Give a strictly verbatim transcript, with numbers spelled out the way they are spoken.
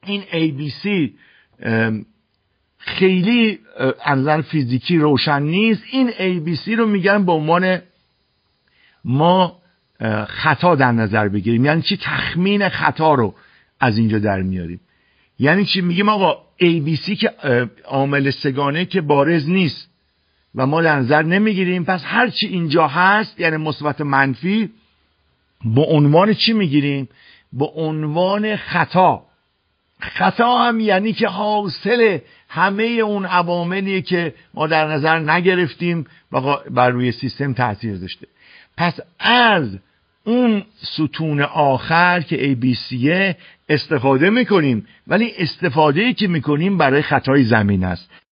این ای بی سی خیلی از نظر فیزیکی روشن نیست. این ای بی سی رو میگن به عنوان ما خطا در نظر بگیریم. یعنی چی؟ تخمین خطا رو از اینجا در میاریم. یعنی چی؟ میگیم آقا ای بی سی که عامل سه‌گانه که بارز نیست و ما در نظر نمیگیریم، پس هر چی اینجا هست یعنی مثبت منفی به عنوان چی میگیریم؟ به عنوان خطا. خطا هم یعنی که حاصل همه اون عواملیه که ما در نظر نگرفتیم و بر روی سیستم تاثیر داشته. پس از اون ستون آخر که ای بی سی استفاده میکنیم، ولی استفاده‌ای که میکنیم برای خطای زمین است.